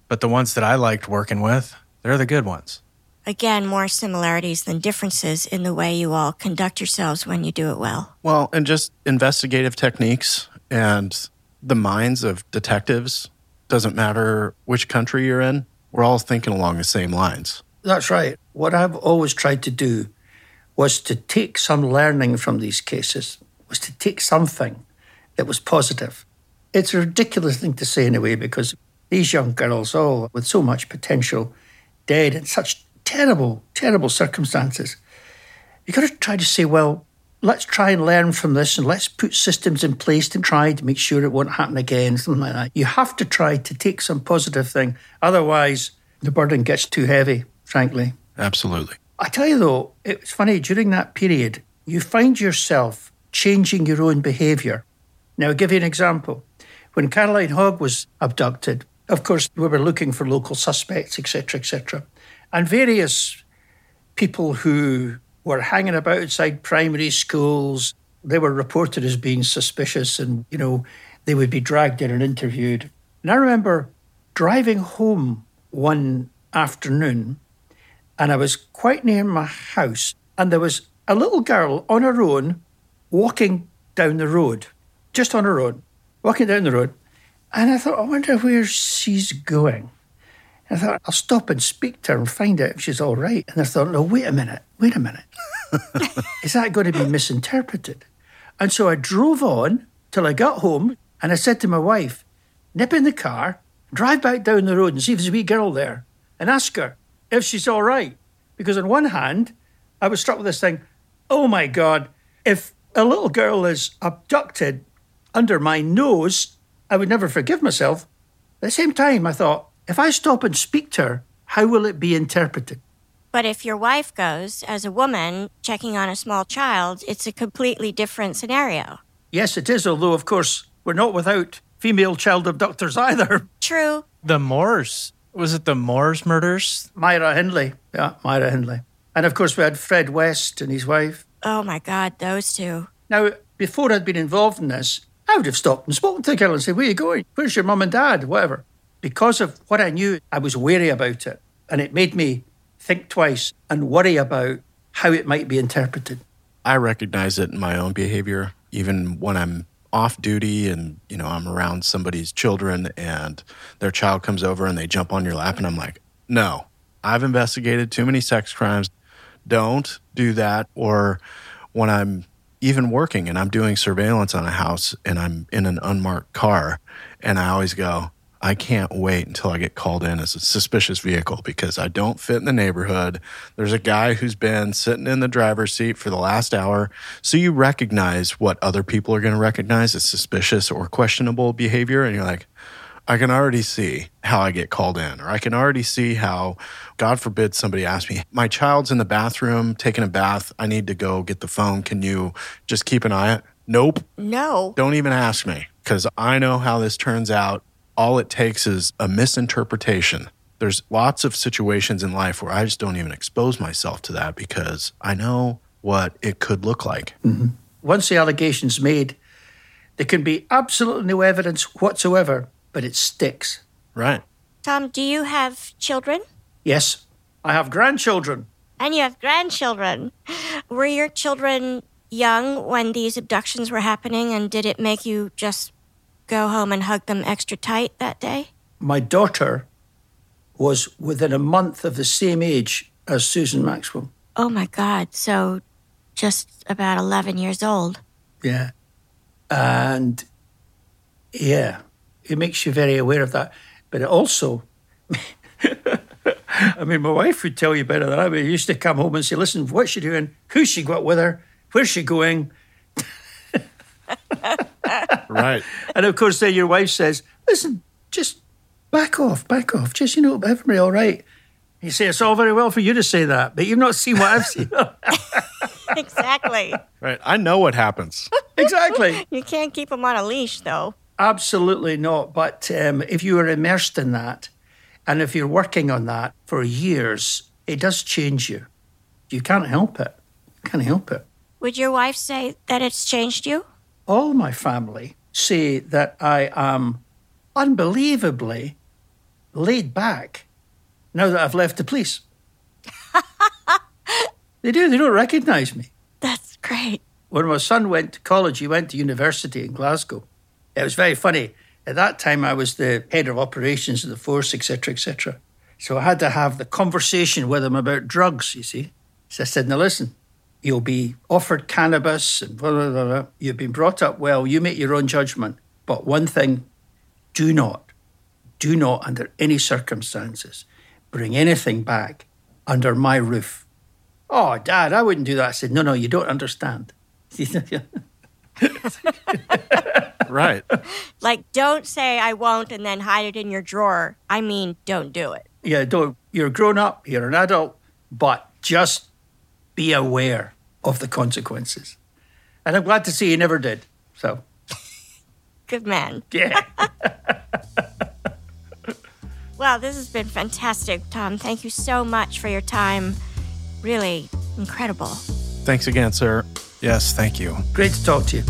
Speaker 6: But the ones that I liked working with, they're the good ones.
Speaker 1: Again, more similarities than differences in the way you all conduct yourselves when you do it well.
Speaker 7: Well, and just investigative techniques and the minds of detectives. Doesn't matter which country you're in. We're all thinking along the same lines.
Speaker 5: That's right. What I've always tried to do was to take some learning from these cases, was to take something that was positive. It's a ridiculous thing to say in a way, because these young girls, all with so much potential, dead in such terrible, terrible circumstances. You've got to try to say, well, let's try and learn from this and let's put systems in place to try to make sure it won't happen again, something like that. You have to try to take some positive thing. Otherwise, the burden gets too heavy, frankly.
Speaker 7: Absolutely.
Speaker 5: I tell you, though, it's funny, during that period, you find yourself changing your own behaviour. Now, I'll give you an example. When Caroline Hogg was abducted, of course, we were looking for local suspects, etc., etc. And various people who were hanging about outside primary schools, they were reported as being suspicious and, they would be dragged in and interviewed. And I remember driving home one afternoon, and I was quite near my house, and there was a little girl on her own walking down the road, just on her own, walking down the road. And I thought, I wonder where she's going. And I thought, I'll stop and speak to her and find out if she's all right. And I thought, no, wait a minute. Is that going to be misinterpreted? And so I drove on till I got home, and I said to my wife, nip in the car, drive back down the road and see if there's a wee girl there and ask her if she's all right. Because on one hand, I was struck with this thing, oh my God, if a little girl is abducted under my nose, I would never forgive myself. At the same time, I thought, if I stop and speak to her, how will it be interpreted?
Speaker 1: But if your wife goes, as a woman, checking on a small child, it's a completely different scenario.
Speaker 5: Yes, it is, although, of course, we're not without female child abductors either.
Speaker 1: True.
Speaker 6: The Moores. Was it the Moores murders?
Speaker 5: Myra Hindley. Yeah, Myra Hindley. And, of course, we had Fred West and his wife.
Speaker 1: Oh, my God, those two.
Speaker 5: Now, before I'd been involved in this, I would have stopped and spoken to the girl and said, where are you going? Where's your mum and dad? Whatever. Because of what I knew, I was wary about it. And it made me think twice and worry about how it might be interpreted.
Speaker 7: I recognize it in my own behavior, even when I'm off duty and, I'm around somebody's children and their child comes over and they jump on your lap and I'm like, no, I've investigated too many sex crimes. Don't do that. Or when I'm even working and I'm doing surveillance on a house and I'm in an unmarked car and I always go, I can't wait until I get called in as a suspicious vehicle because I don't fit in the neighborhood. There's a guy who's been sitting in the driver's seat for the last hour. So you recognize what other people are going to recognize as suspicious or questionable behavior. And you're like, I can already see how I get called in, or I can already see how, God forbid, somebody asks me, my child's in the bathroom taking a bath. I need to go get the phone. Can you just keep an eye on it? Nope.
Speaker 1: No.
Speaker 7: Don't even ask me because I know how this turns out. All it takes is a misinterpretation. There's lots of situations in life where I just don't even expose myself to that because I know what it could look like.
Speaker 5: Mm-hmm. Once the allegation's made, there can be absolutely no evidence whatsoever, but it sticks.
Speaker 7: Right.
Speaker 1: Tom, do you have children?
Speaker 5: Yes, I have grandchildren.
Speaker 1: And you have grandchildren. Were your children young when these abductions were happening, and did it make you just go home and hug them extra tight that day?
Speaker 5: My daughter was within a month of the same age as Susan Maxwell.
Speaker 1: Oh, my God. So just about 11 years old.
Speaker 5: Yeah. And, yeah, it makes you very aware of that. But it also, I mean, my wife would tell you better than I would. I used to come home and say, listen, what's she doing? Who's she got with her? Where's she going?
Speaker 7: Right.
Speaker 5: And of course, then your wife says, listen, just back off. Just, everybody all right. You say, it's all very well for you to say that, but you've not seen what I've seen.
Speaker 1: Exactly.
Speaker 7: Right. I know what happens.
Speaker 5: Exactly.
Speaker 1: You can't keep them on a leash, though.
Speaker 5: Absolutely not. But if you are immersed in that, and if you're working on that for years, it does change you. You can't help it.
Speaker 1: Would your wife say that it's changed you?
Speaker 5: All my family say that I am unbelievably laid back now that I've left the police. They do. They don't recognise me.
Speaker 1: That's great.
Speaker 5: When my son went to college, he went to university in Glasgow. It was very funny. At that time, I was the head of operations of the force, etc., etc. So I had to have the conversation with him about drugs, you see. So I said, now listen, you'll be offered cannabis and blah, blah, blah, blah. You've been brought up well. You make your own judgment. But one thing, do not under any circumstances bring anything back under my roof. Oh, Dad, I wouldn't do that. I said, no, you don't understand.
Speaker 6: Right.
Speaker 1: Like, don't say I won't and then hide it in your drawer. I mean, don't do it.
Speaker 5: Yeah, don't. You're grown up, you're an adult, but just be aware of the consequences. And I'm glad to see you never did. So.
Speaker 1: Good man.
Speaker 5: Yeah.
Speaker 1: Well, this has been fantastic, Tom. Thank you so much for your time. Really incredible.
Speaker 6: Thanks again, sir. Yes, thank you.
Speaker 5: Great to talk to you.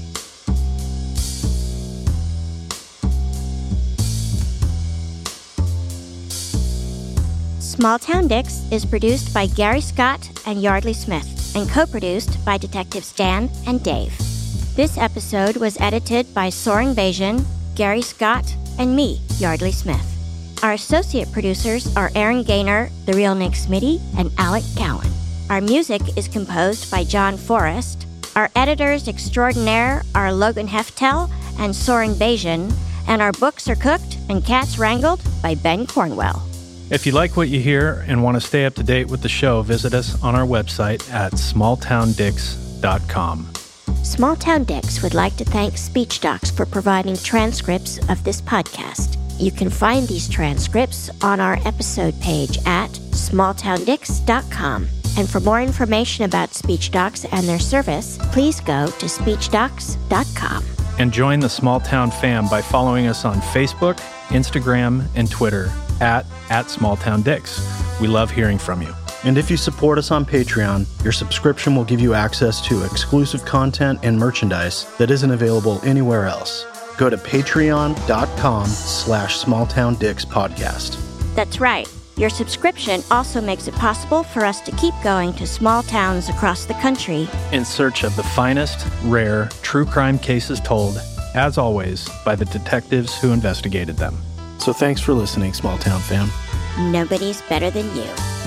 Speaker 1: Small Town Dicks is produced by Gary Scott and Yardley Smith and co-produced by Detectives Dan and Dave. This episode was edited by Soren Bajan, Gary Scott, and me, Yardley Smith. Our associate producers are Aaron Gaynor, The Real Nick Smitty, and Alec Cowan. Our music is composed by John Forrest. Our editors extraordinaire are Logan Heftel and Soren Bajan, and our books are cooked and cats wrangled by Ben Cornwell.
Speaker 6: If you like what you hear and want to stay up to date with the show, visit us on our website at smalltowndicks.com.
Speaker 1: Small Town Dicks would like to thank SpeechDocs for providing transcripts of this podcast. You can find these transcripts on our episode page at smalltowndicks.com. And for more information about SpeechDocs and their service, please go to speechdocs.com.
Speaker 6: And join the Small Town fam by following us on Facebook, Instagram, and Twitter at SmallTownDicks. We love hearing from you.
Speaker 7: And if you support us on Patreon, your subscription will give you access to exclusive content and merchandise that isn't available anywhere else. Go to patreon.com/smalltowndickspodcast.
Speaker 1: That's right. Your subscription also makes it possible for us to keep going to small towns across the country
Speaker 6: in search of the finest, rare, true crime cases told, as always, by the detectives who investigated them.
Speaker 7: So thanks for listening, Small Town fam.
Speaker 1: Nobody's better than you.